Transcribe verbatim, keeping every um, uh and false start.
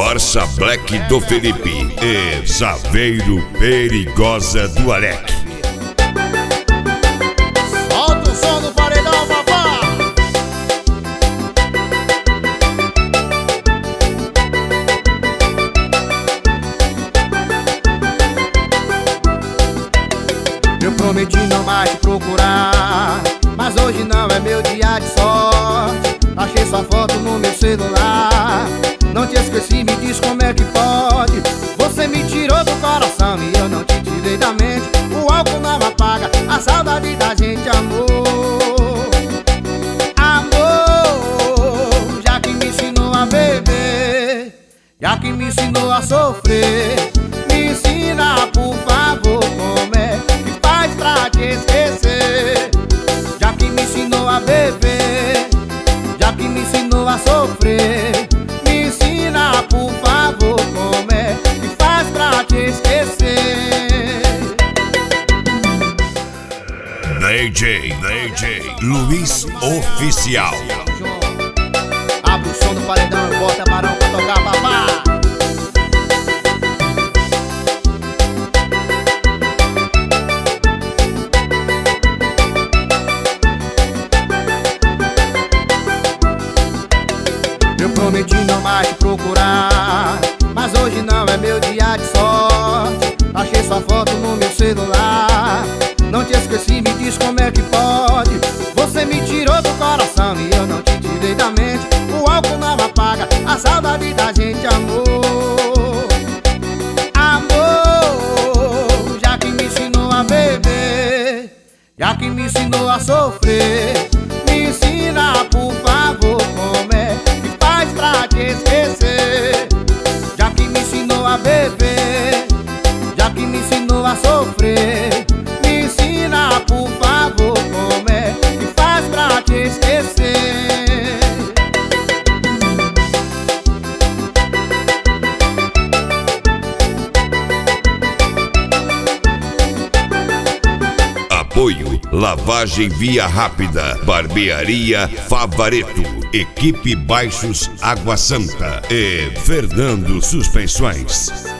Corsa Black do Felipe e Zaveiro Perigosa do Alec. Solta o som do paredão, papá. Eu prometi não mais te procurar, mas hoje não é meu dia de sorte. Achei sua foto no meu celular, não te esqueci, me diz como é que pode. Você me tirou do coração e eu não te tirei da mente. O álcool não apaga a saudade da gente, amor. Amor, já que me ensinou a beber, já que me ensinou a sofrer, me ensina, por favor, como é que faz pra te esquecer. Já que me ensinou a beber, já que me ensinou a sofrer, me ensina, por favor, como é que faz pra te esquecer. D J, D J Luiz Oficial. Abre o som do paredão e bota barão pra tocar, papá. Eu prometi não mais te procurar, mas hoje não é meu dia de sorte. Achei sua foto no meu celular, não te esqueci, me diz como é que pode. Você me tirou do coração e eu não te tirei da mente. O álcool não apaga a saudade da gente, amor. Amor, já que me ensinou a beber, já que me ensinou a sofrer, me ensina, por favor, como é que faz pra te esquecer. Já que me ensinou a beber, já que me ensinou a sofrer, me ensina, por favor, como é que faz pra te esquecer. Apoio Lavagem Via Rápida, Barbearia Favareto, Equipe Baixos Água Santa e Fernando Suspensões.